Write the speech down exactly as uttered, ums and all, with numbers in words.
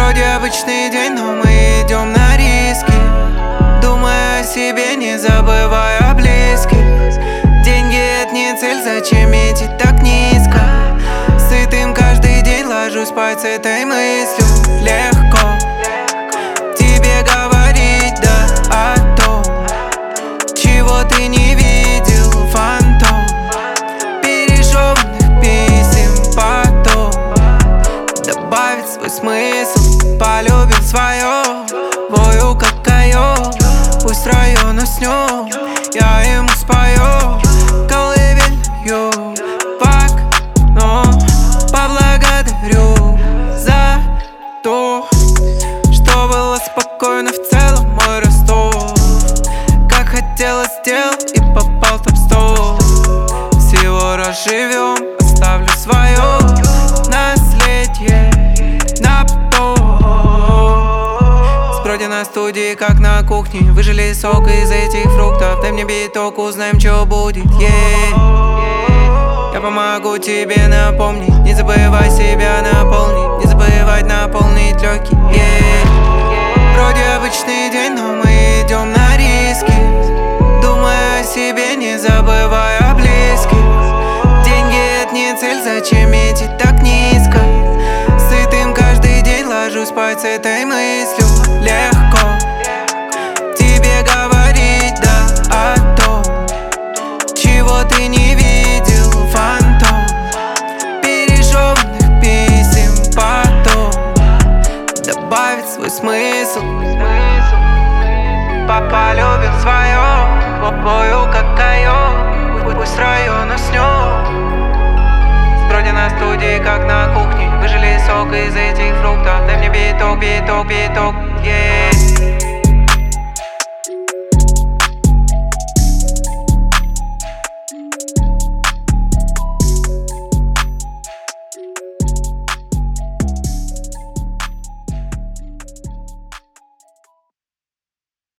Вроде обычный день, но мы идем на риски, думая о себе, не забывая о близких. Деньги — это не цель, зачем идти так низко? Сытым каждый день ложусь спать с этой мыслью. Легко тебе говорить, да, о том, чего ты не видел. Фантом пережеванных писем, потом добавить свой смысл. Полюбим свое, вою как койот. Пусть район уснет, я ему спою колыбелью в окно. Поблагодарю за то, что было спокойно в целом мой Ростов. Как хотелось сделать и попал в топ сто. Всего раз живем, оставлю свое наследие на потом. Сброди на студии, как на кухне. Выжили сок из этих фруктов. Дай мне биток, узнаем, что будет. Yeah. Я помогу тебе напомнить. Не забывай себя наполнить. Не забывать наполнить легкие. Yeah. Вроде обычный день, но мы идем на риски, думая о себе, не забывая о близких. Деньги — это не цель, зачем идти так низко? Сытым каждый день ложусь спать с этой мыслью. Легко тебе говорить, да, о том, чего ты не видел. Фантом пережеванных писем, потом добавить свой смысл. Папа любит свое, вою как койот. Пусть район уснет. Сброди на студии, как на кухне. Выжили сок из этих фруктов. Дай мне биток, биток, биток, yeah.